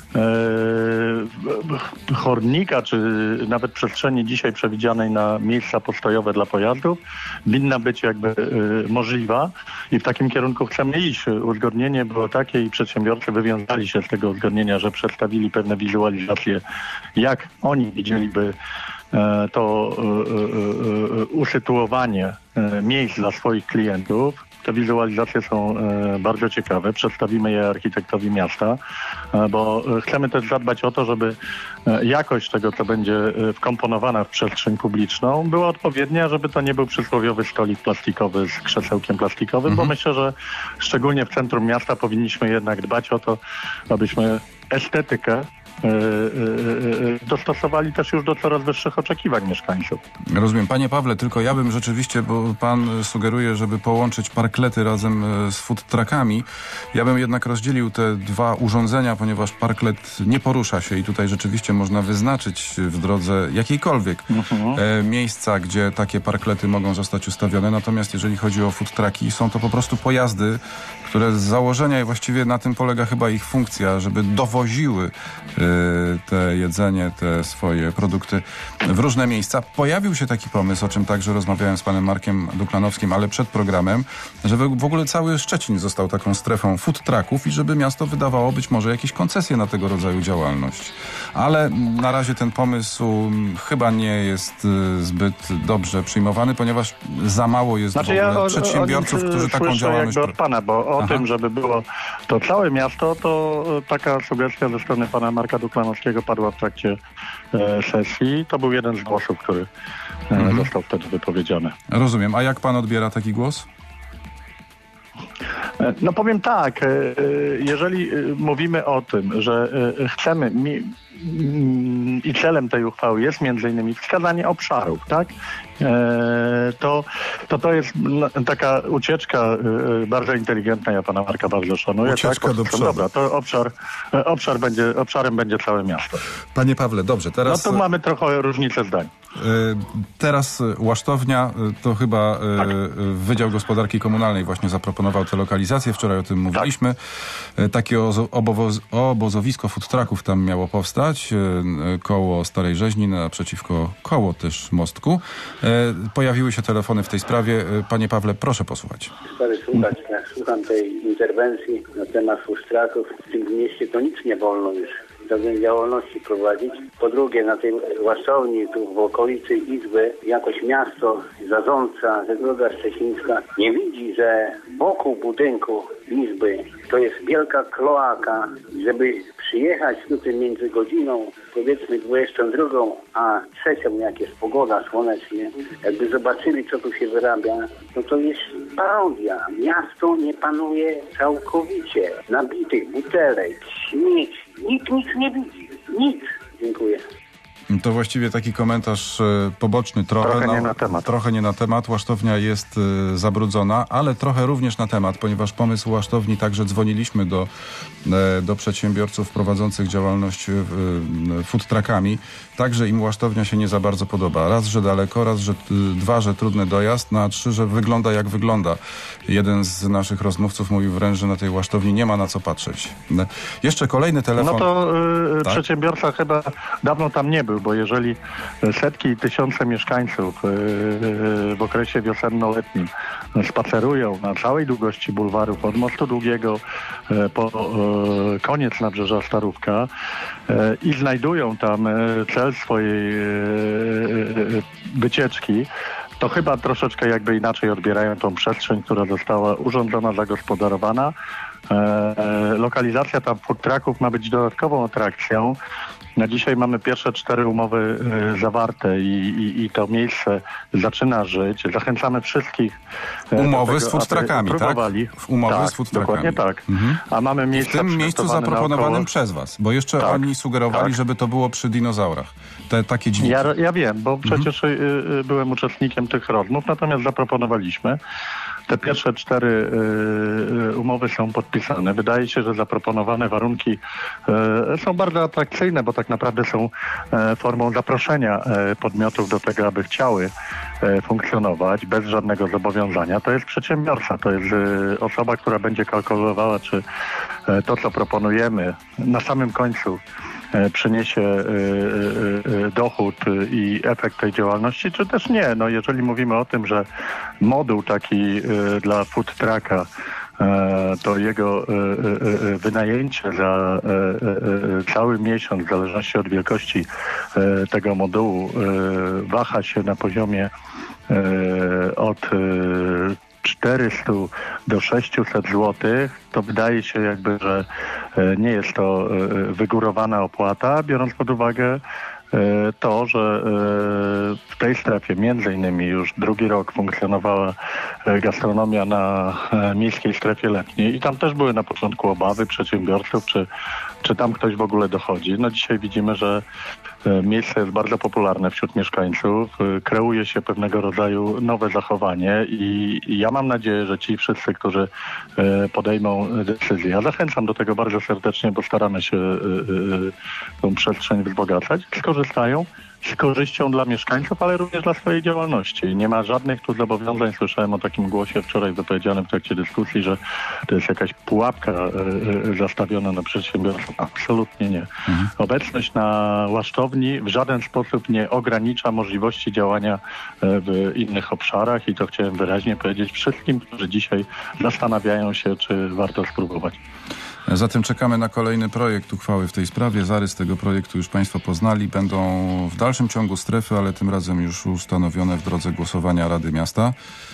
[SPEAKER 12] chodnika, czy nawet przestrzeni dzisiaj przewidzianej na miejsca postojowe dla pojazdów, winna być jakby możliwa i w takim kierunku chcemy iść. Uzgodnienie było takie i przedsiębiorcy wywiązali się z tego uzgodnienia, że przedstawili pewne wizualizacje, jak oni widzieliby to usytuowanie miejsc dla swoich klientów. Te wizualizacje są bardzo ciekawe. Przedstawimy je architektowi miasta, bo chcemy też zadbać o to, żeby jakość tego, co będzie wkomponowana w przestrzeń publiczną, była odpowiednia, żeby to nie był przysłowiowy stolik plastikowy z krzesełkiem plastikowym, bo myślę, że szczególnie w centrum miasta powinniśmy jednak dbać o to, abyśmy estetykę dostosowali też już do coraz wyższych oczekiwań mieszkańców.
[SPEAKER 2] Rozumiem. Panie Pawle, tylko ja bym rzeczywiście, bo pan sugeruje, żeby połączyć parklety razem z food truckami, ja bym jednak rozdzielił te dwa urządzenia, ponieważ parklet nie porusza się i tutaj rzeczywiście można wyznaczyć w drodze jakiejkolwiek miejsca, gdzie takie parklety mogą zostać ustawione. Natomiast jeżeli chodzi o food trucki, są to po prostu pojazdy, które z założenia i właściwie na tym polega chyba ich funkcja, żeby dowoziły te jedzenie, te swoje produkty w różne miejsca. Pojawił się taki pomysł, o czym także rozmawiałem z panem Markiem Duklanowskim, ale przed programem, żeby w ogóle cały Szczecin został taką strefą food trucków i żeby miasto wydawało być może jakieś koncesje na tego rodzaju działalność. Ale na razie ten pomysł chyba nie jest zbyt dobrze przyjmowany, ponieważ za mało jest w ogóle przedsiębiorców, którzy taką działalność...
[SPEAKER 12] Jakby od pana, bo o tym, żeby było to całe miasto, to taka sugestia ze strony pana Marka Duklanowskiego padła w trakcie sesji. To był jeden z głosów, który został wtedy wypowiedziany.
[SPEAKER 2] Rozumiem. A jak pan odbiera taki głos?
[SPEAKER 12] No powiem tak, jeżeli mówimy o tym, że chcemy i celem tej uchwały jest między innymi wskazanie obszarów, tak? To jest taka ucieczka bardzo inteligentna, ja pana Marka bardzo szanuję.
[SPEAKER 2] Ucieczka
[SPEAKER 12] tak?
[SPEAKER 2] do przodu.
[SPEAKER 12] Dobra, to obszarem będzie całe miasto.
[SPEAKER 2] Panie Pawle, dobrze, teraz...
[SPEAKER 12] No to mamy trochę różnicę zdań.
[SPEAKER 2] Teraz Łasztownia, to chyba Wydział Gospodarki Komunalnej właśnie zaproponował tę lokalizację. Wczoraj o tym mówiliśmy. Takie obozowisko food trucków tam miało powstać koło Starej Rzeźni, naprzeciwko koło też Mostku. Pojawiły się telefony w tej sprawie. Panie Pawle, proszę posłuchać.
[SPEAKER 13] Stary słuchać, jak słucham tej interwencji na temat food trucków, w tym mieście to nic nie wolno już żadnej działalności prowadzić. Po drugie, na tej Łaszowni, tu w okolicy Izby, jakoś miasto, zarządca, Żegluga Szczecińska nie widzi, że wokół budynku Izby to jest wielka kloaka, żeby przyjechać tutaj między godziną, powiedzmy 22, a 3, jak jest pogoda słonecznie, jakby zobaczyli, co tu się wyrabia, no to jest parodia. Miasto nie panuje całkowicie. Nabitych butelek, śmieci. Nikt nic nie widzi. Nic. Dziękuję.
[SPEAKER 2] To właściwie taki komentarz poboczny trochę nie na temat. Łasztownia jest zabrudzona, ale trochę również na temat, ponieważ pomysł Łasztowni, także dzwoniliśmy do przedsiębiorców prowadzących działalność food truckami. Także im Łasztownia się nie za bardzo podoba. Raz, że daleko, raz, że dwa, że trudny dojazd, no a trzy, że wygląda jak wygląda. Jeden z naszych rozmówców mówił wręcz, że na tej Łasztowni nie ma na co patrzeć. Jeszcze kolejny telefon.
[SPEAKER 12] No to przedsiębiorca chyba dawno tam nie był, bo jeżeli setki i tysiące mieszkańców w okresie wiosenno-letnim spacerują na całej długości bulwarów od Mostu Długiego po koniec Nabrzeża Starówka i znajdują tam cel swojej wycieczki, to chyba troszeczkę jakby inaczej odbierają tą przestrzeń, która została urządzona, zagospodarowana. Lokalizacja tam food trucków ma być dodatkową atrakcją. Na dzisiaj mamy pierwsze 4 umowy zawarte i to miejsce zaczyna żyć. Zachęcamy wszystkich
[SPEAKER 2] umowy z food truckami, tak? Umowy z food truckami.
[SPEAKER 12] Dokładnie tak. A mamy miejsce
[SPEAKER 2] w tym miejscu zaproponowanym przez was, bo jeszcze oni sugerowali, żeby to było przy dinozaurach. Takie dźwigi.
[SPEAKER 12] Ja wiem, bo przecież byłem uczestnikiem tych rozmów, natomiast zaproponowaliśmy. Te pierwsze 4 umowy są podpisane. Wydaje się, że zaproponowane warunki są bardzo atrakcyjne, bo tak naprawdę są formą zaproszenia podmiotów do tego, aby chciały funkcjonować bez żadnego zobowiązania. To jest przedsiębiorca, to jest osoba, która będzie kalkulowała, czy to, co proponujemy na samym końcu przyniesie dochód i efekt tej działalności, czy też nie. No jeżeli mówimy o tym, że moduł taki dla food trucka, to jego wynajęcie za cały miesiąc, w zależności od wielkości tego modułu, waha się na poziomie od 400 do 600 zł, to wydaje się jakby, że nie jest to wygórowana opłata, biorąc pod uwagę to, że w tej strefie między innymi już drugi rok funkcjonowała gastronomia na miejskiej strefie letniej i tam też były na początku obawy przedsiębiorców, czy tam ktoś w ogóle dochodzi. No dzisiaj widzimy, że miejsce jest bardzo popularne wśród mieszkańców, kreuje się pewnego rodzaju nowe zachowanie i ja mam nadzieję, że ci wszyscy, którzy podejmą decyzję, ja zachęcam do tego bardzo serdecznie, bo staramy się tą przestrzeń wzbogacać, skorzystają z korzyścią dla mieszkańców, ale również dla swojej działalności. Nie ma żadnych tu zobowiązań. Słyszałem o takim głosie wczoraj wypowiedzianym w trakcie dyskusji, że to jest jakaś pułapka zastawiona na przedsiębiorców. Absolutnie nie. Obecność na łasztowni w żaden sposób nie ogranicza możliwości działania w innych obszarach i to chciałem wyraźnie powiedzieć wszystkim, którzy dzisiaj zastanawiają się, czy warto spróbować.
[SPEAKER 2] Zatem czekamy na kolejny projekt uchwały w tej sprawie. Zarys tego projektu już Państwo poznali. Będą w dalszym ciągu strefy, ale tym razem już ustanowione w drodze głosowania Rady Miasta.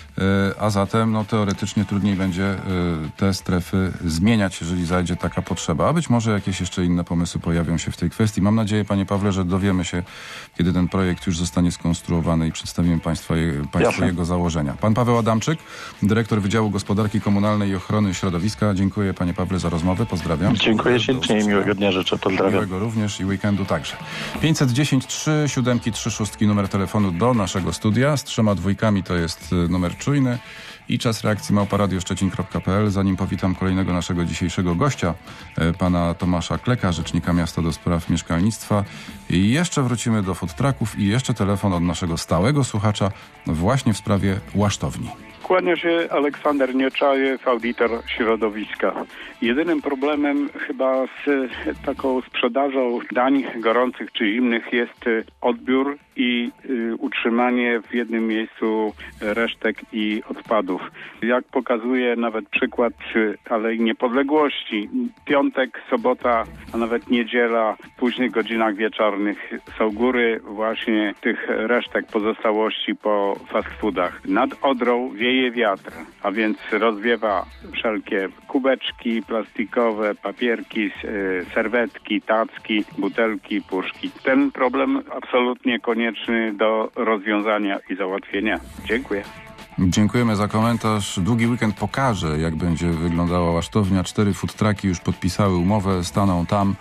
[SPEAKER 2] A zatem teoretycznie trudniej będzie te strefy zmieniać, jeżeli zajdzie taka potrzeba. A być może jakieś jeszcze inne pomysły pojawią się w tej kwestii. Mam nadzieję, panie Pawle, że dowiemy się, kiedy ten projekt już zostanie skonstruowany i przedstawimy Państwu jego założenia. Pan Paweł Adamczyk, dyrektor Wydziału Gospodarki Komunalnej i Ochrony Środowiska. Dziękuję, panie Pawle, za rozmowę. Pozdrawiam.
[SPEAKER 12] Dziękuję ślicznie i miłego dnia życzę. Pozdrawiam.
[SPEAKER 2] Miłego również i weekendu także. 510 3 7 3 6 numer telefonu do naszego studia. Z 3 2 to jest numer czujny i czas reakcji @radioszczecin.pl. Zanim powitam kolejnego naszego dzisiejszego gościa, pana Tomasza Kleka, rzecznika miasta do spraw mieszkalnictwa. I jeszcze wrócimy do food trucków i jeszcze telefon od naszego stałego słuchacza właśnie w sprawie łasztowni.
[SPEAKER 14] Kłania się Aleksander Nieczajew, audytor środowiska. Jedynym problemem chyba z taką sprzedażą dań gorących czy zimnych jest odbiór i utrzymanie w jednym miejscu resztek i odpadów. Jak pokazuje nawet przykład Alei Niepodległości, piątek, sobota, a nawet niedziela w późnych godzinach wieczornych są góry właśnie tych resztek, pozostałości po fast foodach. Nad Odrą wieje wiatr, a więc rozwiewa wszelkie kubeczki plastikowe, papierki, serwetki, tacki, butelki, puszki. Ten problem absolutnie konieczny do rozwiązania i załatwienia. Dziękuję.
[SPEAKER 2] Dziękujemy za komentarz. Długi weekend pokaże, jak będzie wyglądała łasztownia. 4 food trucki już podpisały umowę, staną tam.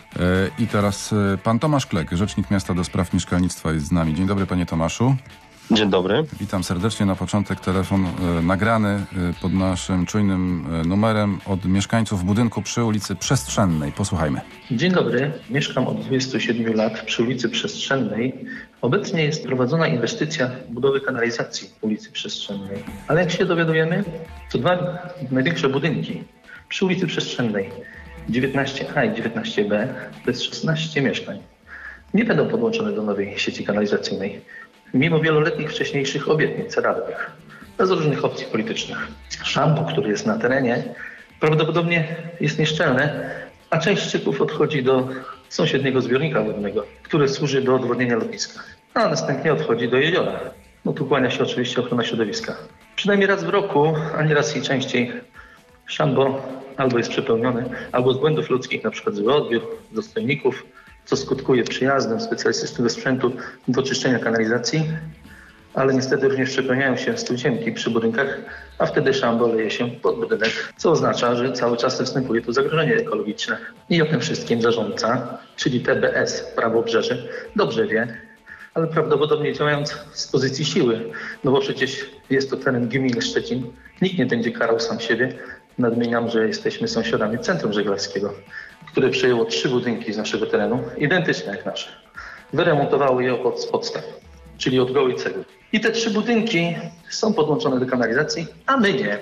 [SPEAKER 2] I teraz pan Tomasz Klek, rzecznik miasta do spraw mieszkalnictwa, jest z nami. Dzień dobry, panie Tomaszu.
[SPEAKER 15] Dzień dobry.
[SPEAKER 2] Witam serdecznie. Na początek telefon nagrany pod naszym czujnym numerem od mieszkańców budynku przy ulicy Przestrzennej. Posłuchajmy.
[SPEAKER 16] Dzień dobry. Mieszkam od 27 lat przy ulicy Przestrzennej. Obecnie jest prowadzona inwestycja budowy kanalizacji ulicy Przestrzennej. Ale jak się dowiadujemy, to 2 największe budynki przy ulicy Przestrzennej 19A i 19B to jest 16 mieszkań. Nie będą podłączone do nowej sieci kanalizacyjnej. Mimo wieloletnich wcześniejszych obietnic radnych, bez różnych opcji politycznych. Szambo, który jest na terenie, prawdopodobnie jest nieszczelne, a część ścieków odchodzi do sąsiedniego zbiornika wodnego, który służy do odwodnienia lotniska, a następnie odchodzi do jeziora. Tu kłania się oczywiście ochrona środowiska. Przynajmniej raz w roku, a nieraz i częściej, szambo albo jest przepełnione, albo z błędów ludzkich, na przykład zły odbiór, dostojników, co skutkuje przyjazdem specjalistycznego sprzętu do czyszczenia kanalizacji, ale niestety również przepełniają się studzienki przy budynkach, a wtedy szambo leje się pod budynek, co oznacza, że cały czas występuje tu zagrożenie ekologiczne. I o tym wszystkim zarządca, czyli TBS Prawobrzeże, dobrze wie, ale prawdopodobnie działając z pozycji siły, bo przecież jest to teren gminy Szczecin, nikt nie będzie karał sam siebie. Nadmieniam, że jesteśmy sąsiadami Centrum Żeglarskiego, które przejęło 3 budynki z naszego terenu, identyczne jak nasze. Wyremontowało je od podstaw, czyli od gołej cegły. I te 3 budynki są podłączone do kanalizacji, a my nie.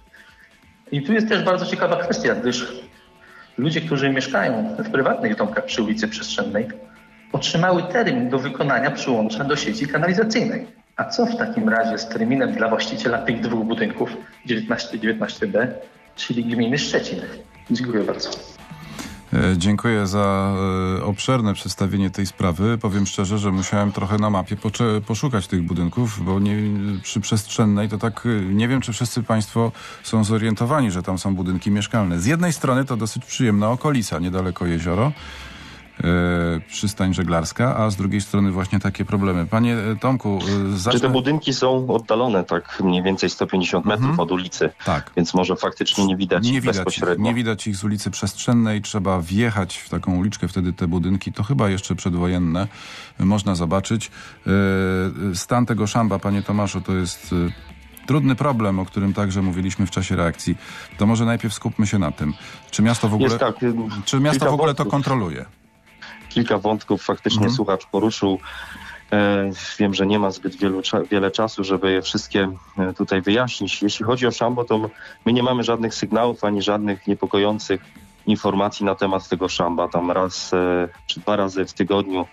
[SPEAKER 16] I tu jest też bardzo ciekawa kwestia, gdyż ludzie, którzy mieszkają w prywatnych domkach przy ulicy Przestrzennej, otrzymały termin do wykonania przyłącza do sieci kanalizacyjnej. A co w takim razie z terminem dla właściciela tych 2 budynków 19 i 19B, czyli gminy Szczecin? Dziękuję bardzo.
[SPEAKER 2] Dziękuję za obszerne przedstawienie tej sprawy. Powiem szczerze, że musiałem trochę na mapie poszukać tych budynków, bo przy Przestrzennej to tak nie wiem, czy wszyscy państwo są zorientowani, że tam są budynki mieszkalne. Z jednej strony to dosyć przyjemna okolica, niedaleko jezioro, przystań żeglarska, a z drugiej strony właśnie takie problemy. Panie Tomku,
[SPEAKER 15] Czy te budynki są oddalone tak mniej więcej 150 metrów od ulicy,
[SPEAKER 2] tak.
[SPEAKER 15] Więc może faktycznie nie widać bezpośrednio.
[SPEAKER 2] Nie widać ich z ulicy Przestrzennej, trzeba wjechać w taką uliczkę, wtedy te budynki, to chyba jeszcze przedwojenne, można zobaczyć. Stan tego szamba, panie Tomaszu, to jest trudny problem, o którym także mówiliśmy w czasie reakcji. To może najpierw skupmy się na tym. Czy miasto w ogóle to kontroluje?
[SPEAKER 15] Kilka wątków faktycznie słuchacz poruszył. Wiem, że nie ma zbyt wiele czasu, żeby je wszystkie tutaj wyjaśnić. Jeśli chodzi o szambo, to my nie mamy żadnych sygnałów ani żadnych niepokojących informacji na temat tego szamba. Tam raz czy 2 razy w tygodniu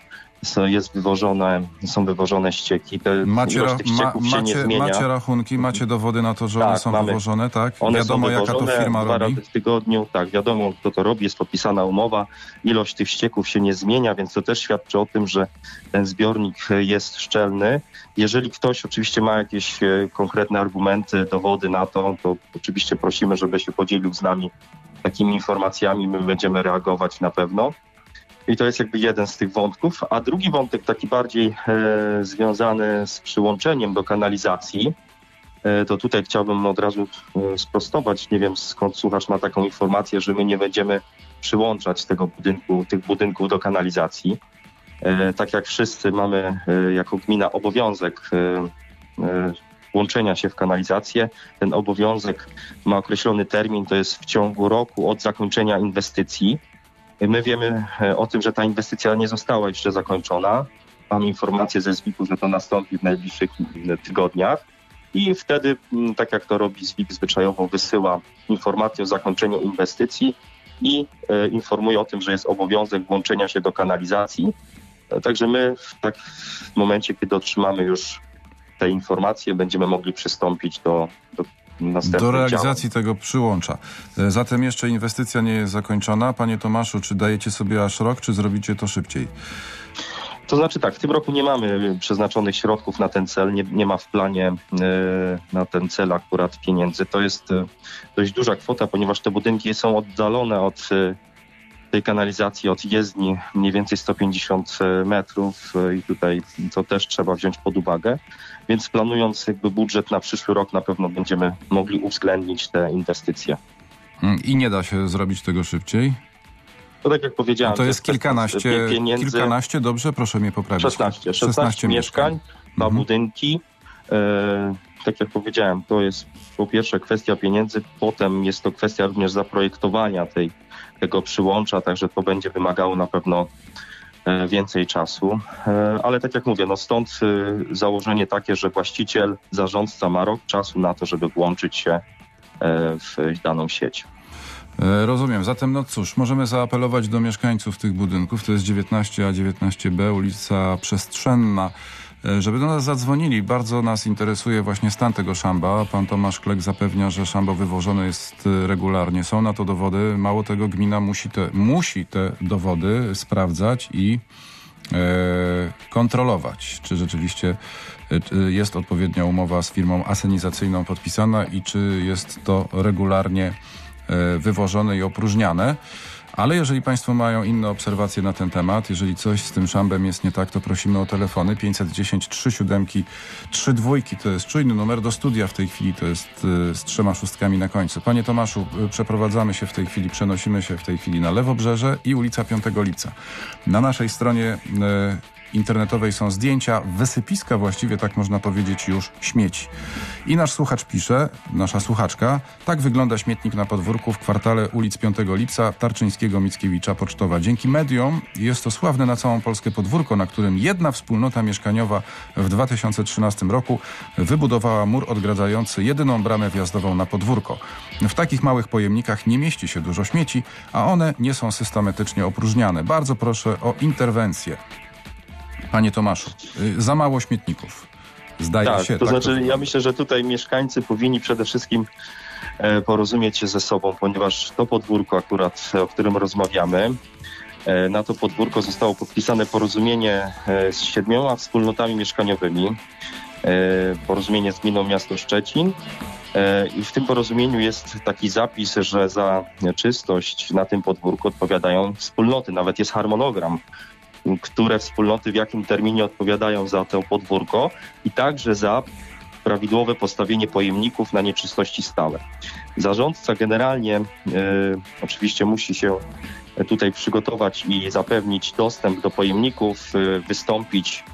[SPEAKER 15] są wywożone ścieki. Ilość tych ścieków się nie zmienia.
[SPEAKER 2] Macie rachunki, macie dowody na to, że one są wywożone, tak?
[SPEAKER 15] One
[SPEAKER 2] wiadomo,
[SPEAKER 15] są
[SPEAKER 2] jaka to firma
[SPEAKER 15] 2
[SPEAKER 2] robi?
[SPEAKER 15] razy w tygodniu, tak, wiadomo, kto to robi, jest podpisana umowa. Ilość tych ścieków się nie zmienia, więc to też świadczy o tym, że ten zbiornik jest szczelny. Jeżeli ktoś oczywiście ma jakieś konkretne argumenty, dowody na to oczywiście prosimy, żeby się podzielił z nami takimi informacjami. My będziemy reagować na pewno. I to jest jakby jeden z tych wątków. A drugi wątek, taki bardziej związany z przyłączeniem do kanalizacji, to tutaj chciałbym od razu sprostować. Nie wiem, skąd słuchacz ma taką informację, że my nie będziemy przyłączać tych budynków do kanalizacji. Tak jak wszyscy mamy jako gmina obowiązek łączenia się w kanalizację. Ten obowiązek ma określony termin, to jest w ciągu roku od zakończenia inwestycji. My wiemy o tym, że ta inwestycja nie została jeszcze zakończona. Mam informację ze ZWIK-u, że to nastąpi w najbliższych tygodniach i wtedy, tak jak to robi ZWIK zwyczajowo, wysyła informację o zakończeniu inwestycji i informuje o tym, że jest obowiązek włączenia się do kanalizacji. Także my w momencie, kiedy otrzymamy już te informacje, będziemy mogli przystąpić do
[SPEAKER 2] realizacji tego przyłącza. Zatem jeszcze inwestycja nie jest zakończona. Panie Tomaszu, czy dajecie sobie aż rok, czy zrobicie to szybciej?
[SPEAKER 15] To znaczy tak, w tym roku nie mamy przeznaczonych środków na ten cel, nie ma w planie na ten cel akurat pieniędzy. To jest dość duża kwota, ponieważ te budynki są oddalone od tej kanalizacji, od jezdni mniej więcej 150 metrów i tutaj to też trzeba wziąć pod uwagę. Więc planując jakby budżet na przyszły rok, na pewno będziemy mogli uwzględnić te inwestycje.
[SPEAKER 2] I nie da się zrobić tego szybciej?
[SPEAKER 15] To tak jak powiedziałem.
[SPEAKER 2] To jest kilkanaście, dobrze? Proszę mnie poprawić.
[SPEAKER 15] 16 mieszkań, 2 budynki. Tak jak powiedziałem, to jest po pierwsze kwestia pieniędzy, potem jest to kwestia również zaprojektowania tego przyłącza, także to będzie wymagało na pewno więcej czasu, ale tak jak mówię, stąd założenie takie, że właściciel, zarządca ma rok czasu na to, żeby włączyć się w daną sieć.
[SPEAKER 2] Rozumiem. Zatem cóż, możemy zaapelować do mieszkańców tych budynków, to jest 19A, 19B, ulica Przestrzenna, żeby do nas zadzwonili. Bardzo nas interesuje właśnie stan tego szamba. Pan Tomasz Klek zapewnia, że szambo wywożone jest regularnie. Są na to dowody. Mało tego, gmina musi te dowody sprawdzać i kontrolować, czy rzeczywiście jest odpowiednia umowa z firmą asenizacyjną podpisana i czy jest to regularnie wywożone i opróżniane. Ale jeżeli państwo mają inne obserwacje na ten temat, jeżeli coś z tym szambem jest nie tak, to prosimy o telefony 510 37 32, to jest czujny numer do studia w tej chwili, to jest z 3 szóstkami na końcu. Panie Tomaszu, przenosimy się w tej chwili na Lewobrzeże i ulica 5 Lipca. Na naszej stronie internetowej są zdjęcia wysypiska, właściwie tak można powiedzieć, już śmieci. I nasz słuchacz pisze, nasza słuchaczka, tak wygląda śmietnik na podwórku w kwartale ulic 5 Lipca, Tarczyńskiego, Mickiewicza, Pocztowa. Dzięki mediom jest to sławne na całą Polskę podwórko, na którym jedna wspólnota mieszkaniowa w 2013 roku wybudowała mur odgradzający jedyną bramę wjazdową na podwórko. W takich małych pojemnikach nie mieści się dużo śmieci, a one nie są systematycznie opróżniane. Bardzo proszę o interwencję. Panie Tomaszu, za mało śmietników. Zdaje się.
[SPEAKER 15] To znaczy, ja myślę, że tutaj mieszkańcy powinni przede wszystkim porozumieć się ze sobą, ponieważ to podwórko akurat, o którym rozmawiamy, na to podwórko zostało podpisane porozumienie z 7 wspólnotami mieszkaniowymi, porozumienie z gminą miasto Szczecin. I w tym porozumieniu jest taki zapis, że za czystość na tym podwórku odpowiadają wspólnoty. Nawet jest harmonogram, które wspólnoty w jakim terminie odpowiadają za to podwórko i także za prawidłowe postawienie pojemników na nieczystości stałe. Zarządca generalnie oczywiście musi się tutaj przygotować i zapewnić dostęp do pojemników, wystąpić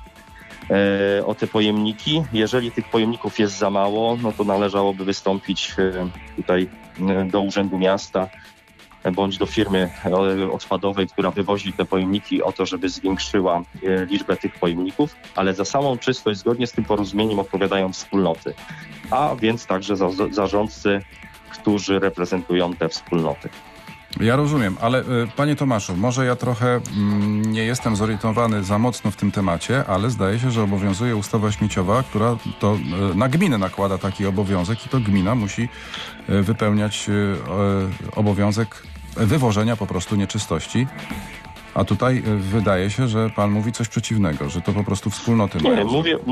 [SPEAKER 15] o te pojemniki. Jeżeli tych pojemników jest za mało, no to należałoby wystąpić tutaj do Urzędu Miasta bądź do firmy odpadowej, która wywozi te pojemniki, o to, żeby zwiększyła liczbę tych pojemników, ale za samą czystość zgodnie z tym porozumieniem odpowiadają wspólnoty, a więc także zarządcy, którzy reprezentują te wspólnoty.
[SPEAKER 2] Ja rozumiem, ale panie Tomaszu, może ja trochę nie jestem zorientowany za mocno w tym temacie, ale zdaje się, że obowiązuje ustawa śmieciowa, która to na gminę nakłada taki obowiązek i to gmina musi wypełniać obowiązek wywożenia po prostu nieczystości. A tutaj wydaje się, że pan mówi coś przeciwnego, że to po prostu wspólnoty mają.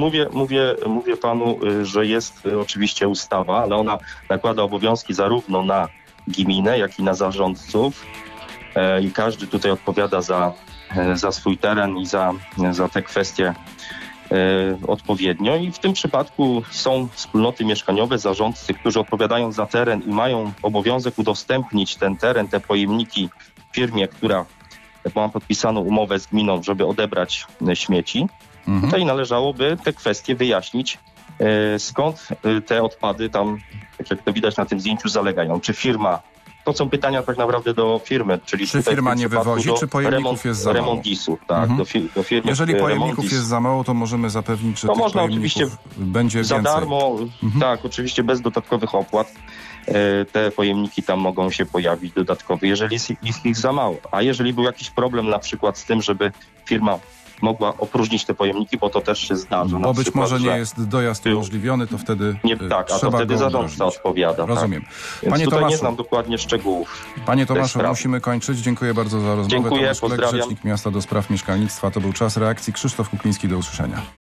[SPEAKER 15] Mówię panu, że jest oczywiście ustawa, ale ona nakłada obowiązki zarówno na gminę, jak i na zarządców i każdy tutaj odpowiada za swój teren i za te kwestie odpowiednio i w tym przypadku są wspólnoty mieszkaniowe, zarządcy, którzy odpowiadają za teren i mają obowiązek udostępnić ten teren, te pojemniki firmie, która ma podpisaną umowę z gminą, żeby odebrać śmieci. Tutaj należałoby te kwestie wyjaśnić, skąd te odpady tam, jak to widać na tym zdjęciu, zalegają. Czy firma, to są pytania tak naprawdę do firmy, czyli
[SPEAKER 2] czy firma nie wywozi, czy pojemników jest za mało?
[SPEAKER 15] Remontisu, tak, do firmy.
[SPEAKER 2] Jeżeli pojemników jest za mało, to możemy zapewnić, że
[SPEAKER 15] to
[SPEAKER 2] tych
[SPEAKER 15] można
[SPEAKER 2] pojemników
[SPEAKER 15] oczywiście
[SPEAKER 2] będzie
[SPEAKER 15] za
[SPEAKER 2] więcej.
[SPEAKER 15] darmo, tak, oczywiście bez dodatkowych opłat. Te pojemniki tam mogą się pojawić dodatkowo, jeżeli jest ich za mało. A jeżeli był jakiś problem na przykład z tym, żeby firma mogła opróżnić te pojemniki, bo to też się zdarza.
[SPEAKER 2] Bo być może nie jest dojazd umożliwiony, to wtedy
[SPEAKER 15] a to wtedy zarządca odpowiada.
[SPEAKER 2] Rozumiem.
[SPEAKER 15] Tak.
[SPEAKER 2] Panie
[SPEAKER 15] tutaj
[SPEAKER 2] Tomaszu,
[SPEAKER 15] nie znam dokładnie szczegółów.
[SPEAKER 2] Panie Tomaszu, musimy kończyć. Dziękuję bardzo za rozmowę.
[SPEAKER 15] Dziękuję,
[SPEAKER 2] Tomasz Kulek,
[SPEAKER 15] pozdrawiam.
[SPEAKER 2] Rzecznik Miasta do Spraw Mieszkalnictwa. To był Czas Reakcji. Krzysztof Kukliński, do usłyszenia.